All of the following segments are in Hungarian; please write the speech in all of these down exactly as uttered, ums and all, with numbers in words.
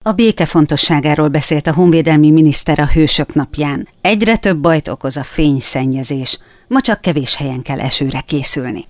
A béke fontosságáról beszélt a honvédelmi miniszter a Hősök napján. Egyre több bajt okoz a fényszennyezés. Ma csak kevés helyen kell esőre készülni.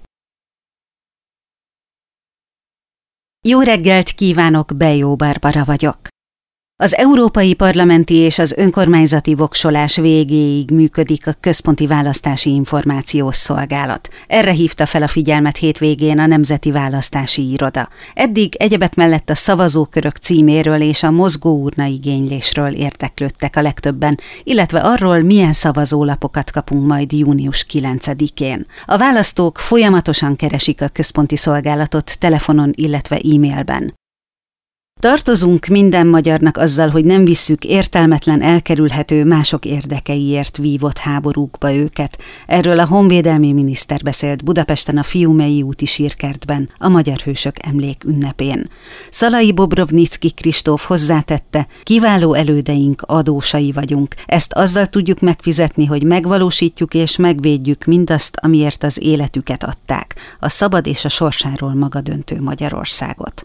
Jó reggelt kívánok, Bejó Barbara vagyok. Az európai parlamenti és az önkormányzati voksolás végéig működik a Központi Választási Információs Szolgálat. Erre hívta fel a figyelmet hétvégén a Nemzeti Választási Iroda. Eddig egyebek mellett a szavazókörök címéről és a mozgóurna igénylésről érdeklődtek a legtöbben, illetve arról, milyen szavazólapokat kapunk majd június kilencedikén. A választók folyamatosan keresik a központi szolgálatot telefonon, illetve e-mailben. Tartozunk minden magyarnak azzal, hogy nem visszük értelmetlen, elkerülhető, mások érdekeiért vívott háborúkba őket. Erről a honvédelmi miniszter beszélt Budapesten a Fiumei úti sírkertben, a Magyar Hősök Emlék ünnepén. Szalai Bobrovnicki Kristóf hozzátette, kiváló elődeink adósai vagyunk. Ezt azzal tudjuk megfizetni, hogy megvalósítjuk és megvédjük mindazt, amiért az életüket adták, a szabad és a sorsáról maga döntő Magyarországot.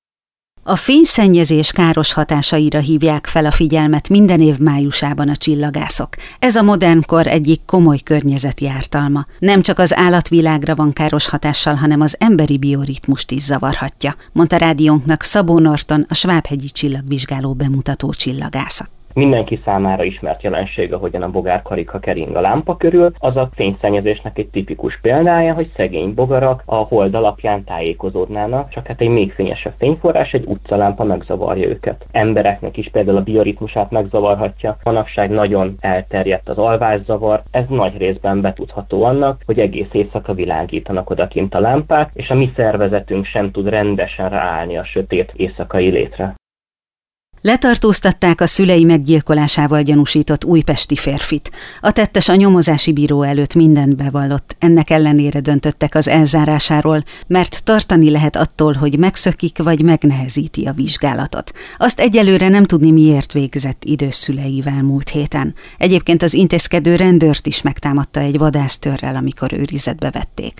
A fényszennyezés káros hatásaira hívják fel a figyelmet minden év májusában a csillagászok. Ez a modern kor egyik komoly környezeti ártalma. Nem csak az állatvilágra van káros hatással, hanem az emberi bioritmust is zavarhatja, mondta rádiónknak Szabó Norton, a Svábhegyi Csillagvizsgáló bemutató csillagásza. Mindenki számára ismert jelenség, ahogyan a bogárkarika kering a lámpa körül, az a fényszennyezésnek egy tipikus példája, hogy szegény bogarak a hold alapján tájékozódnának, csak hát egy még fényesebb fényforrás, egy utcalámpa megzavarja őket. Embereknek is például a bioritmusát megzavarhatja, manapság nagyon elterjedt az alvászavar, ez nagy részben betudható annak, hogy egész éjszaka világítanak odakint a lámpák, és a mi szervezetünk sem tud rendesen ráállni a sötét éjszakai létre. Letartóztatták a szülei meggyilkolásával gyanúsított újpesti férfit. A tettes a nyomozási bíró előtt mindent bevallott, ennek ellenére döntöttek az elzárásáról, mert tartani lehet attól, hogy megszökik vagy megnehezíti a vizsgálatot. Azt egyelőre nem tudni, miért végzett idős szüleivel múlt héten. Egyébként az intézkedő rendőrt is megtámadta egy vadásztőrrel, amikor őrizetbe vették.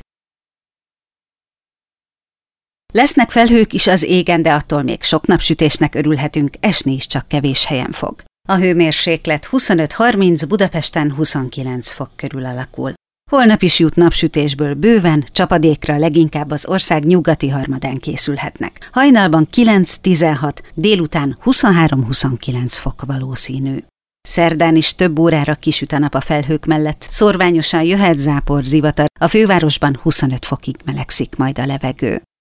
Lesznek felhők is az égen, de attól még sok napsütésnek örülhetünk, esni is csak kevés helyen fog. A hőmérséklet huszonöt-harminc, Budapesten huszonkilenc fok körül alakul. Holnap is jut napsütésből bőven, csapadékra leginkább az ország nyugati harmadán készülhetnek. Hajnalban kilenc-tizenhat, délután huszonhárom-huszonkilenc fok valószínű. Szerdán is több órára kisüt a nap a felhők mellett, szorványosan jöhet zápor, zivatar, a fővárosban huszonöt fokig melegszik majd a levegő.